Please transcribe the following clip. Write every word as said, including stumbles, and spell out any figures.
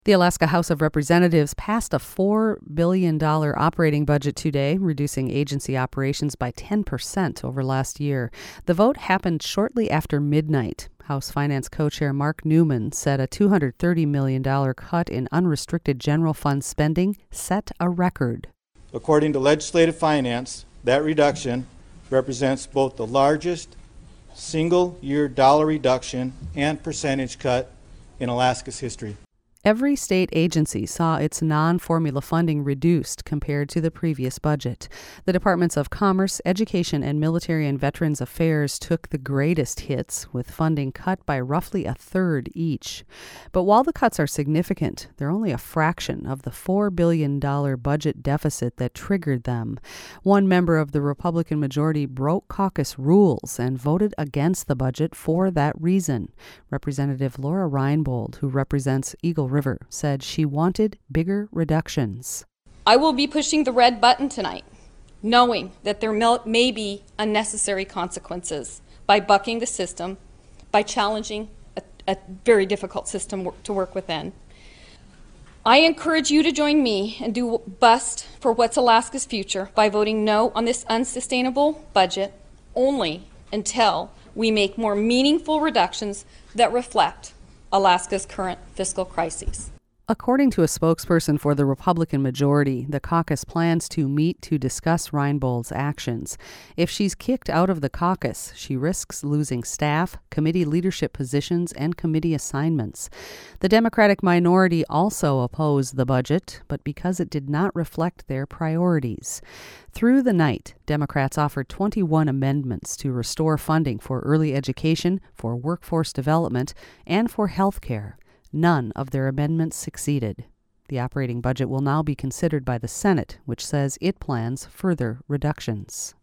The Alaska House of Representatives passed a four billion dollars operating budget today, reducing agency operations by ten percent over last year. The vote happened shortly after midnight. House Finance Co-Chair Mark Newman said a two hundred thirty million dollars cut in unrestricted general fund spending set a record. According to Legislative Finance, that reduction represents both the largest single-year dollar reduction and percentage cut in Alaska's history. Every state agency saw its non-formula funding reduced compared to the previous budget. The Departments of Commerce, Education, and Military and Veterans Affairs took the greatest hits, with funding cut by roughly a third each. But while the cuts are significant, they're only a fraction of the four billion dollars budget deficit that triggered them. One member of the Republican majority broke caucus rules and voted against the budget for that reason. Representative Laura Reinbold, who represents Eagle River, said she wanted bigger reductions. I will be pushing the red button tonight, knowing that there may be unnecessary consequences by bucking the system, by challenging a, a very difficult system to work within. I encourage you to join me and do best for what's Alaska's future by voting no on this unsustainable budget only until we make more meaningful reductions that reflect Alaska's current fiscal crises. According to a spokesperson for the Republican majority, the caucus plans to meet to discuss Reinbold's actions. If she's kicked out of the caucus, she risks losing staff, committee leadership positions, and committee assignments. The Democratic minority also opposed the budget, but because it did not reflect their priorities. Through the night, Democrats offered twenty-one amendments to restore funding for early education, for workforce development, and for health care. None of their amendments succeeded. The operating budget will now be considered by the Senate, which says it plans further reductions.